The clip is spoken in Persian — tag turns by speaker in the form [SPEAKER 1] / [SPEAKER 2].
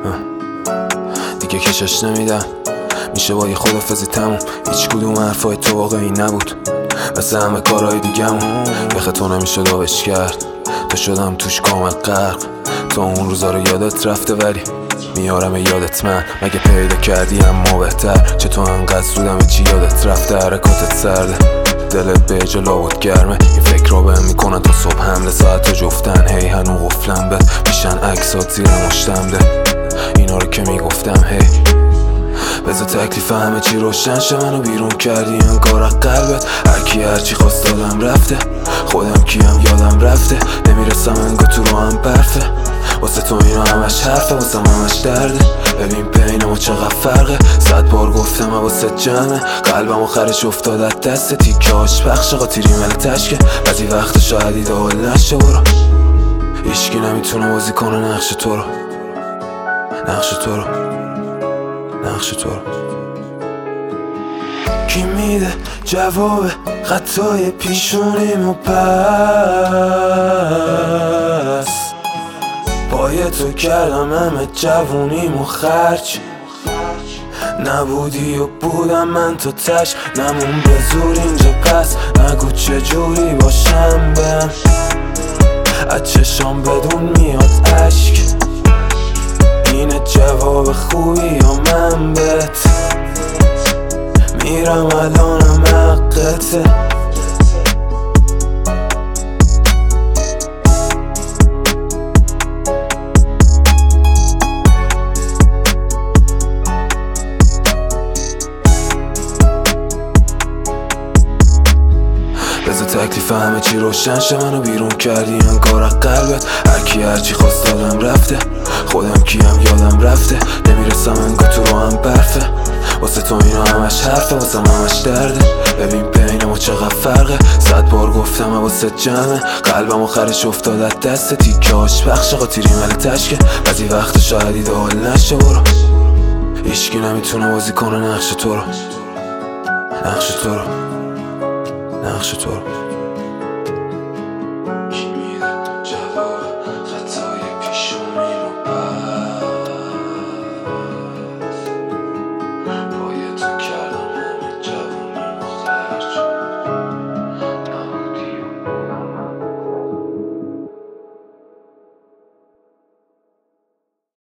[SPEAKER 1] دیگه کشش نمیدم، میشه با یه خدافزی تموم. هیچ کدوم حرفای تو واقعی نبود، مثل همه کارهای دیگمون. یخه تو نمیشه داغش کرد، تو شدم توش کامل غرق. تو اون روزا رو یادت رفته ولی میارم یادت من. مگه پیدا کردی اما بهتر، چه تو انقدر زودم چی یادت رفته. حرکاتت سرده، دلت به جلا بود گرمه. این فکر رو بهم میکنن تا صبح حمله ساعت جفتن. هی هنو قفلم به میشن عکسات زیر مشتم ده. اینا رو که میگفتم هی بذار تکلیف همه چی روشن شه. منو بیرون کردی انگار از قلبت، هرکی هرچی خواست دادم رفته. خودم کیم یادم رفته، نمیرسم انگار تو رو هم برفه. واسه تو اینا همش حرفه، واسه همش درده. ببین بین ما چقدر فرقه، 100 بار گفتم واسه جمعه. قلبم آخرش افتاد از دست، تیکه هاش پخش قاطیری مل تشکه. بعضی وقت شاید ایدئال نشه برو، هیچکی نمیتونه بازی کنه نقش تو رو. نقش تو رو، نقش تو رو. کی میده جواب خطای پیشونیمو پس؟ پای تو کردم همه جوونیمو خرج. نبودی و بودم من تو تش، نمون به زور اینجا پس. نگو چجوری باشم بهم، از چشام بدون میاد عشق. اینه جواب خوبی یا من بهت؟ میرم الانم حقته. بذار تکلیف همه چی روشن شه. منو بیرون کردی انگار از قلبت، هرکی هرچی خواست دادم رفته. خودم کیم یادم رفته، نمیرسم انگار تو رو هم برفه. واسه تو اینا همش حرفه، واسه همش درده. ببین بین ما چقدر فرقه، 100 بار گفتم واسه جمعه. قلبم آخرش افتاد از دست، تیکه هاش پخش قاطیری مل تشکه. بعضی وقت شاید ایدئال نشه برو، هیچکی نمیتونه بازی کنه نقش تو رو. نقش تو رو، نقش تو رو.